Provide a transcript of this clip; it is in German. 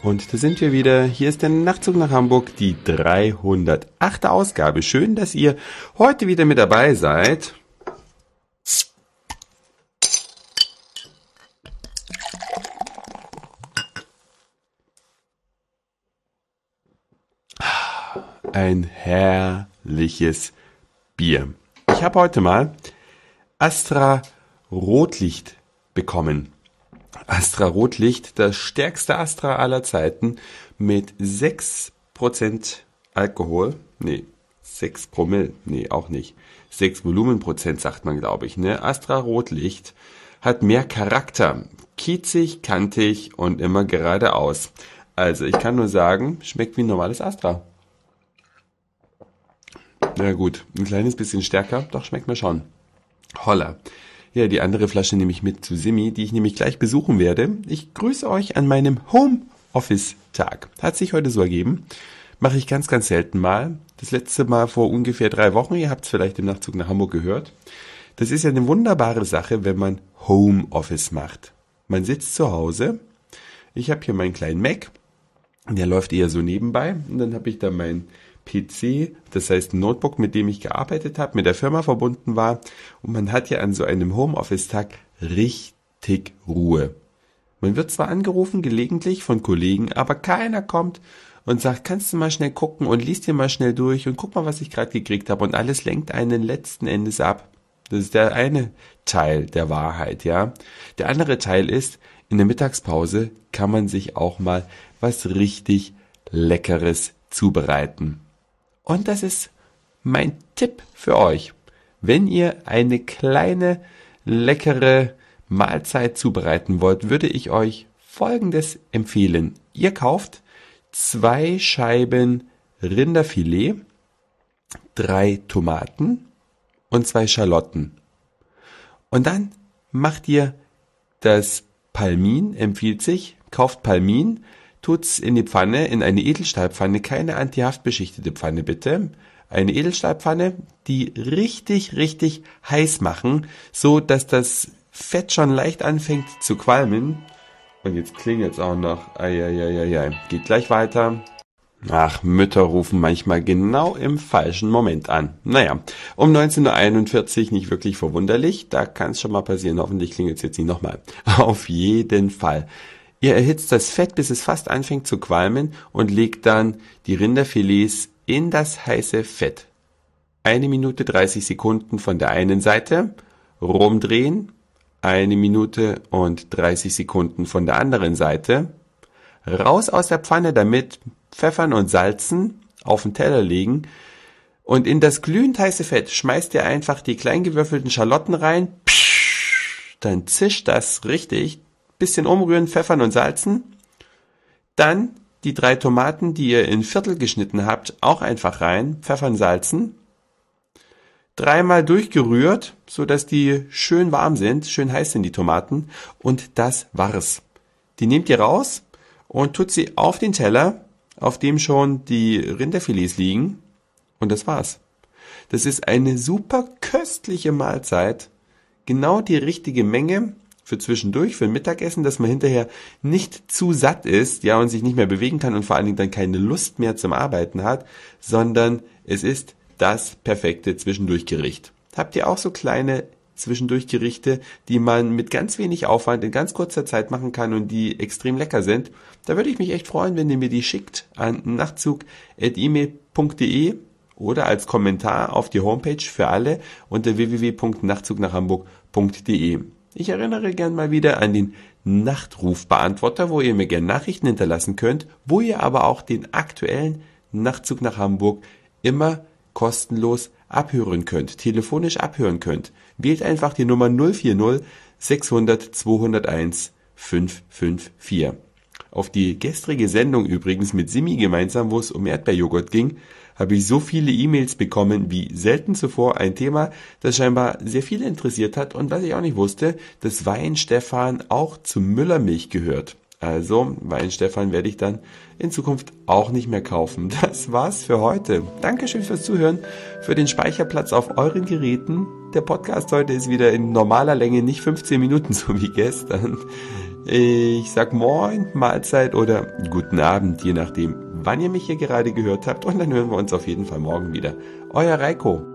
Und da sind wir wieder. Hier ist der Nachtzug nach Hamburg, die 308. Ausgabe. Schön, dass ihr heute wieder mit dabei seid. Ein herrliches Bier. Ich habe heute mal Astra Rotlicht bekommen. Astra Rotlicht, das stärkste Astra aller Zeiten mit 6% Alkohol. Nee, 6 Promille. Nee, auch nicht. 6 Volumenprozent sagt man, glaube ich. Ne? Astra Rotlicht hat mehr Charakter. Kiezig, kantig und immer geradeaus. Also ich kann nur sagen, schmeckt wie ein normales Astra. Na gut, ein kleines bisschen stärker, doch schmeckt mir schon. Holla. Ja, die andere Flasche nehme ich mit zu Simi, die ich nämlich gleich besuchen werde. Ich grüße euch an meinem Homeoffice-Tag. Hat sich heute so ergeben. Mache ich ganz, ganz selten mal. Das letzte Mal vor ungefähr 3 Wochen. Ihr habt es vielleicht im Nachtzug nach Hamburg gehört. Das ist ja eine wunderbare Sache, wenn man Homeoffice macht. Man sitzt zu Hause. Ich habe hier meinen kleinen Mac. Der läuft eher so nebenbei. Und dann habe ich da mein PC, das heißt ein Notebook, mit dem ich gearbeitet habe, mit der Firma verbunden war. Und man hat ja an so einem Homeoffice-Tag richtig Ruhe. Man wird zwar angerufen, gelegentlich von Kollegen, aber keiner kommt und sagt, kannst du mal schnell gucken und liest dir mal schnell durch und guck mal, was ich gerade gekriegt habe. Und alles lenkt einen letzten Endes ab. Das ist der eine Teil der Wahrheit, ja. Der andere Teil ist, in der Mittagspause kann man sich auch mal was richtig Leckeres zubereiten. Und das ist mein Tipp für euch. Wenn ihr eine kleine, leckere Mahlzeit zubereiten wollt, würde ich euch Folgendes empfehlen. Ihr kauft 2 Scheiben Rinderfilet, 3 Tomaten und 2 Schalotten. Und dann macht ihr das Palmin, empfiehlt sich, kauft Palmin, tut's in die Pfanne, in eine Edelstahlpfanne, keine antihaftbeschichtete Pfanne bitte. Eine Edelstahlpfanne, die richtig, richtig heiß machen, so dass das Fett schon leicht anfängt zu qualmen. Und jetzt klingelt's auch noch. Eieieiei. Geht gleich weiter. Ach, Mütter rufen manchmal genau im falschen Moment an. Naja, um 19.41 Uhr nicht wirklich verwunderlich. Da kann's schon mal passieren. Hoffentlich klingelt's jetzt nicht nochmal. Auf jeden Fall. Ihr erhitzt das Fett, bis es fast anfängt zu qualmen und legt dann die Rinderfilets in das heiße Fett. 1 Minute 30 Sekunden von der einen Seite, rumdrehen, 1 Minute und 30 Sekunden von der anderen Seite, raus aus der Pfanne damit, pfeffern und salzen, auf den Teller legen und in das glühend heiße Fett schmeißt ihr einfach die kleingewürfelten Schalotten rein, dann zischt das richtig, bisschen umrühren, pfeffern und salzen. Dann die 3 Tomaten, die ihr in Viertel geschnitten habt, auch einfach rein, pfeffern, salzen. 3-mal durchgerührt, so dass die schön warm sind, schön heiß sind die Tomaten. Und das war's. Die nehmt ihr raus und tut sie auf den Teller, auf dem schon die Rinderfilets liegen. Und das war's. Das ist eine super köstliche Mahlzeit. Genau die richtige Menge für zwischendurch, für ein Mittagessen, dass man hinterher nicht zu satt ist, ja, und sich nicht mehr bewegen kann und vor allen Dingen dann keine Lust mehr zum Arbeiten hat, sondern es ist das perfekte Zwischendurchgericht. Habt ihr auch so kleine Zwischendurchgerichte, die man mit ganz wenig Aufwand in ganz kurzer Zeit machen kann und die extrem lecker sind? Da würde ich mich echt freuen, wenn ihr mir die schickt an nachtzug@email.de oder als Kommentar auf die Homepage für alle unter www.nachtzugnachhamburg.de. Ich erinnere gern mal wieder an den Nachtrufbeantworter, wo ihr mir gern Nachrichten hinterlassen könnt, wo ihr aber auch den aktuellen Nachtzug nach Hamburg immer kostenlos abhören könnt, telefonisch abhören könnt. Wählt einfach die Nummer 040 600 201 554. Auf die gestrige Sendung übrigens mit Simi gemeinsam, wo es um Erdbeerjoghurt ging, habe ich so viele E-Mails bekommen wie selten zuvor. Ein Thema, das scheinbar sehr viele interessiert hat und was ich auch nicht wusste, dass Weihenstephan auch zu Müllermilch gehört. Also Weihenstephan werde ich dann in Zukunft auch nicht mehr kaufen. Das war's für heute. Dankeschön fürs Zuhören, für den Speicherplatz auf euren Geräten. Der Podcast heute ist wieder in normaler Länge, nicht 15 Minuten so wie gestern. Ich sag Moin, Mahlzeit oder guten Abend, je nachdem, wann ihr mich hier gerade gehört habt. Und dann hören wir uns auf jeden Fall morgen wieder. Euer Reiko.